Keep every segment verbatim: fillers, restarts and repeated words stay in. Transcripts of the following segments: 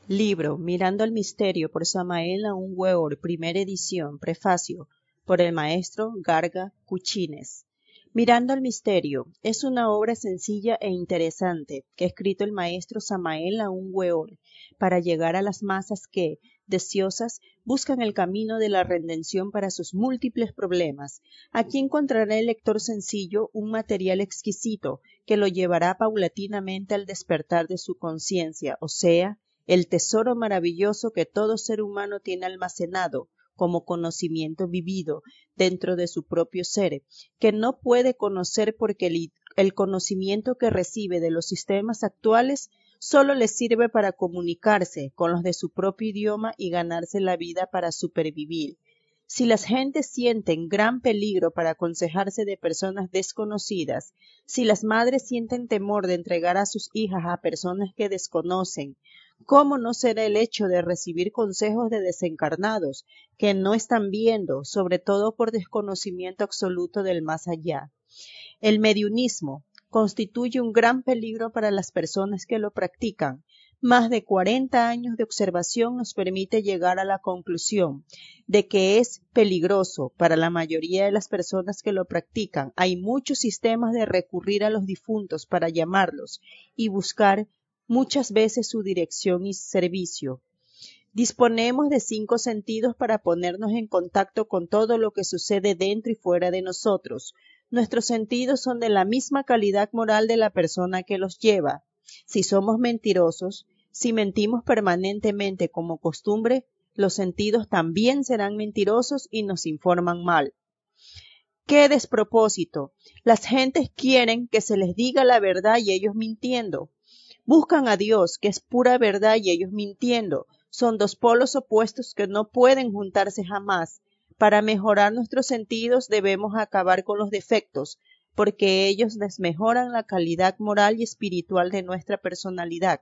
Libro Mirando al Misterio por Samael Aún Weor, primera edición, prefacio, por el maestro Garga Cuchines. Mirando al Misterio es una obra sencilla e interesante que ha escrito el maestro Samael Aún Weor para llegar a las masas que, deseosas, buscan el camino de la redención para sus múltiples problemas. Aquí encontrará el lector sencillo un material exquisito que lo llevará paulatinamente al despertar de su conciencia, o sea, el tesoro maravilloso que todo ser humano tiene almacenado como conocimiento vivido dentro de su propio ser, que no puede conocer porque el, el conocimiento que recibe de los sistemas actuales solo le sirve para comunicarse con los de su propio idioma y ganarse la vida para supervivir. Si las gentes sienten gran peligro para aconsejarse de personas desconocidas, si las madres sienten temor de entregar a sus hijas a personas que desconocen, ¿cómo no será el hecho de recibir consejos de desencarnados que no están viendo, sobre todo por desconocimiento absoluto del más allá? El mediunismo constituye un gran peligro para las personas que lo practican. Más de cuarenta años de observación nos permite llegar a la conclusión de que es peligroso para la mayoría de las personas que lo practican. Hay muchos sistemas de recurrir a los difuntos para llamarlos y buscar muchas veces su dirección y servicio. Disponemos de cinco sentidos para ponernos en contacto con todo lo que sucede dentro y fuera de nosotros. Nuestros sentidos son de la misma calidad moral de la persona que los lleva. Si somos mentirosos, si mentimos permanentemente como costumbre, los sentidos también serán mentirosos y nos informan mal. ¡Qué despropósito! Las gentes quieren que se les diga la verdad y ellos mintiendo. Buscan a Dios, que es pura verdad, y ellos mintiendo. Son dos polos opuestos que no pueden juntarse jamás. Para mejorar nuestros sentidos debemos acabar con los defectos, porque ellos desmejoran la calidad moral y espiritual de nuestra personalidad.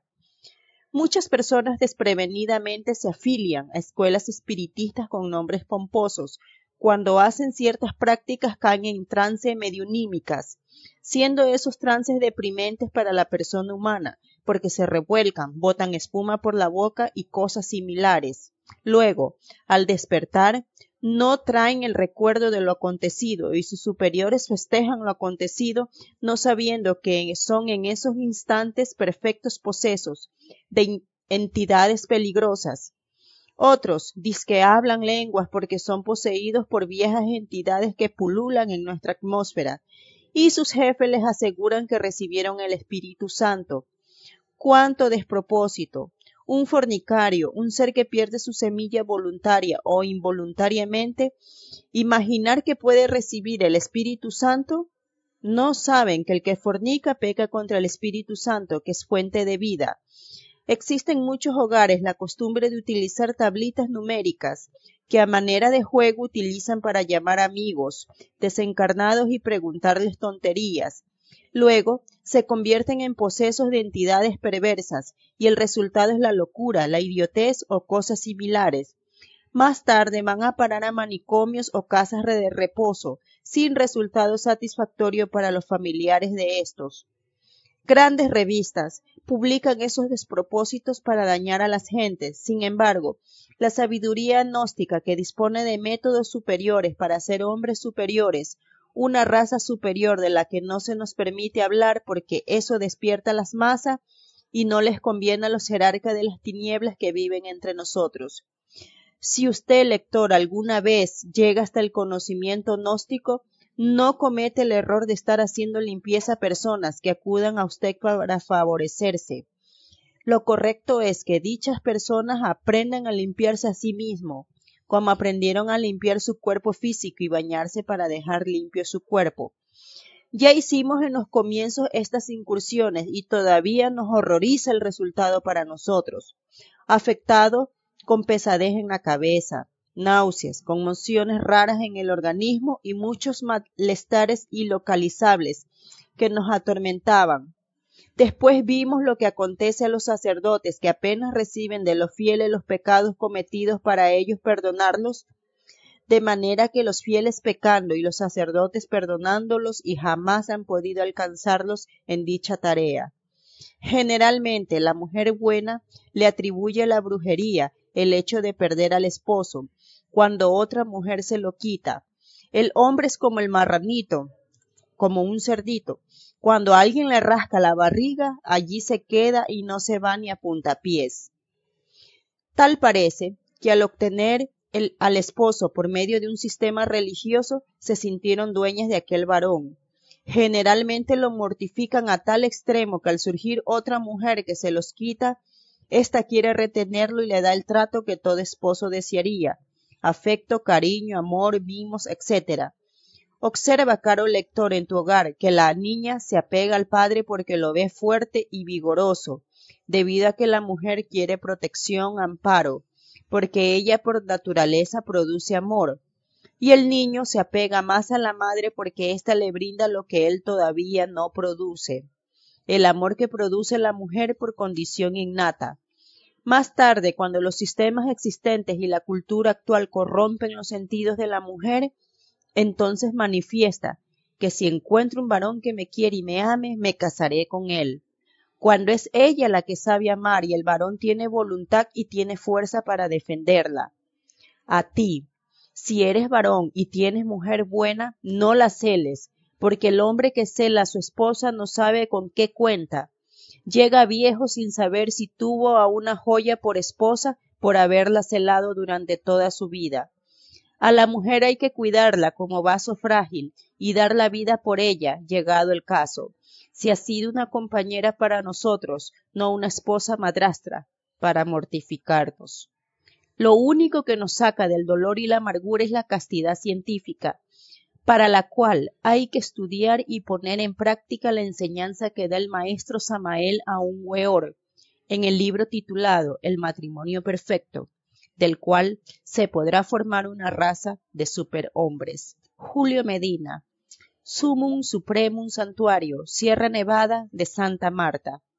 Muchas personas desprevenidamente se afilian a escuelas espiritistas con nombres pomposos. Cuando hacen ciertas prácticas caen en trance mediunímicas, siendo esos trances deprimentes para la persona humana, porque se revuelcan, botan espuma por la boca y cosas similares. Luego, al despertar, no traen el recuerdo de lo acontecido y sus superiores festejan lo acontecido, no sabiendo que son en esos instantes perfectos posesos de entidades peligrosas. Otros dizque hablan lenguas porque son poseídos por viejas entidades que pululan en nuestra atmósfera, y sus jefes les aseguran que recibieron el Espíritu Santo. ¡Cuánto despropósito! Un fornicario, un ser que pierde su semilla voluntaria o involuntariamente, imaginar que puede recibir el Espíritu Santo. No saben que el que fornica peca contra el Espíritu Santo, que es fuente de vida. Existe en muchos hogares la costumbre de utilizar tablitas numéricas que a manera de juego utilizan para llamar amigos desencarnados y preguntarles tonterías. Luego se convierten en posesos de entidades perversas y el resultado es la locura, la idiotez o cosas similares. Más tarde van a parar a manicomios o casas de reposo sin resultado satisfactorio para los familiares de estos. Grandes revistas publican esos despropósitos para dañar a las gentes. Sin embargo, la sabiduría gnóstica que dispone de métodos superiores para ser hombres superiores, una raza superior de la que no se nos permite hablar porque eso despierta a las masas y no les conviene a los jerarcas de las tinieblas que viven entre nosotros. Si usted, lector, alguna vez llega hasta el conocimiento gnóstico, no comete el error de estar haciendo limpieza a personas que acudan a usted para favorecerse. Lo correcto es que dichas personas aprendan a limpiarse a sí mismos, como aprendieron a limpiar su cuerpo físico y bañarse para dejar limpio su cuerpo. Ya hicimos en los comienzos estas incursiones y todavía nos horroriza el resultado para nosotros. Afectado con pesadez en la cabeza, náuseas, conmociones raras en el organismo y muchos malestares ilocalizables que nos atormentaban. Después vimos lo que acontece a los sacerdotes que apenas reciben de los fieles los pecados cometidos para ellos perdonarlos, de manera que los fieles pecando y los sacerdotes perdonándolos y jamás han podido alcanzarlos en dicha tarea. Generalmente la mujer buena le atribuye a la brujería el hecho de perder al esposo, cuando otra mujer se lo quita. El hombre es como el marranito, como un cerdito. Cuando alguien le rasca la barriga, allí se queda y no se va ni a puntapiés. Tal parece que al obtener el, al esposo por medio de un sistema religioso, se sintieron dueñas de aquel varón. Generalmente lo mortifican a tal extremo que al surgir otra mujer que se los quita, ésta quiere retenerlo y le da el trato que todo esposo desearía: afecto, cariño, amor, mimos, etcétera. Observa, caro lector, en tu hogar que la niña se apega al padre porque lo ve fuerte y vigoroso, debido a que la mujer quiere protección, amparo, porque ella por naturaleza produce amor. Y el niño se apega más a la madre porque ésta le brinda lo que él todavía no produce, el amor que produce la mujer por condición innata. Más tarde, cuando los sistemas existentes y la cultura actual corrompen los sentidos de la mujer, entonces manifiesta que si encuentro un varón que me quiere y me ame, me casaré con él. Cuando es ella la que sabe amar y el varón tiene voluntad y tiene fuerza para defenderla. A ti, si eres varón y tienes mujer buena, no la celes, porque el hombre que cela a su esposa no sabe con qué cuenta. Llega viejo sin saber si tuvo a una joya por esposa por haberla celado durante toda su vida. A la mujer hay que cuidarla como vaso frágil y dar la vida por ella, llegado el caso. Si ha sido una compañera para nosotros, no una esposa madrastra, para mortificarnos. Lo único que nos saca del dolor y la amargura es la castidad científica, para la cual hay que estudiar y poner en práctica la enseñanza que da el maestro Samael Aun Weor en el libro titulado El matrimonio perfecto, del cual se podrá formar una raza de superhombres. Julio Medina, Sumum Supremum Santuario, Sierra Nevada de Santa Marta.